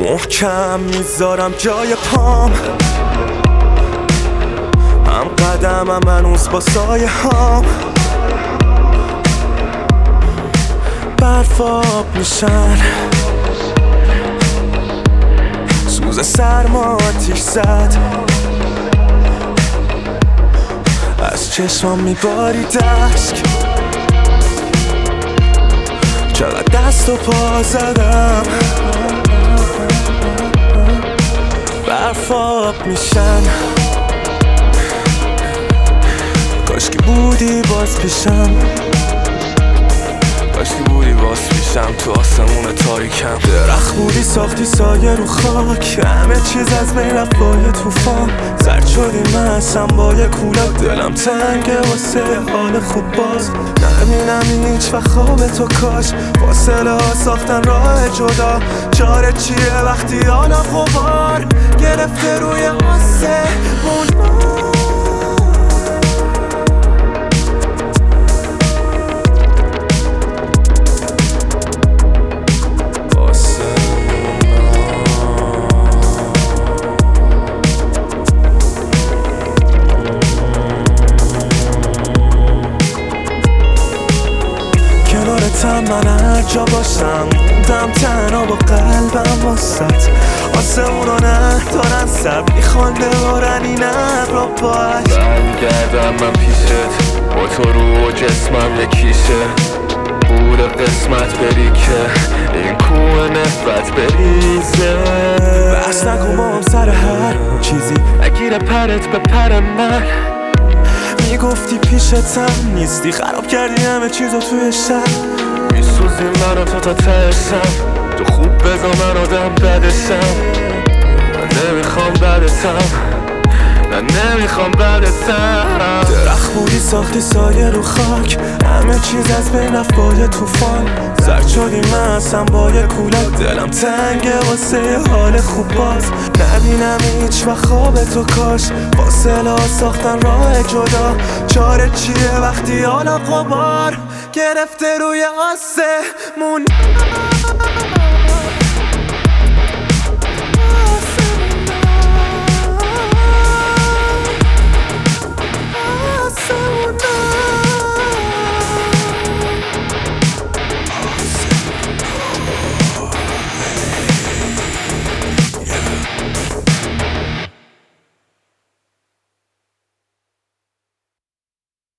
محکم میذارم جای پام، هم قدمم هنوز با سایه هام. برف آب میشن، سوز سرما آتیش زد، از چشمام میبارید اشک. چقدر دست و پا زدم، برف آب میشن. کاش که بودی باز پیشم، کاش که بودی باز پیشم تو آسمون تاریکم. درخت بودی ساختی سایه رو خاک، همه چیز از بین رفت با یه توفان. زرد شدی من اصلا با یه کوله، دلم تنگه واسه حال خوب باز. نبینم هیچ وقت خواب تو، کاش فاصله ها ساختن راه جدا. چاره چیه وقتی حالا غبار گرفته روی آسمون. من هر جا باشم موندم تنها با قلبم واسط. آسمونا ندارن سب، میخوان ببارن این ابرا باش. برمیگردم من پیشت با تو رو جسمم یکیشه. بود قسمت بری که این کوه نفرت بریزه. بس نکن با هم سر هر چیزی، نگیره پرت به پر من. میگفتی پیشتم نیستی، خراب کردی همه چیزو توی شب. میسوزی منو تا ترسم، تو خوب بزا من آدم بدشم. من نمیخوام بدتم، نه نمیخوام بدتم. درخت بودی ساختی سایه رو خاک، همه چیز از بین رفت با یه توفان. زرد شدی من اصلا با یه کوله، دلم تنگه واسه حال خوب باز. نبینم هیچ وقت خواب تو، کاش فاصله ها ساختن راه جدا. چاره چیه وقتی حالا غبار گرفته روی آسمون.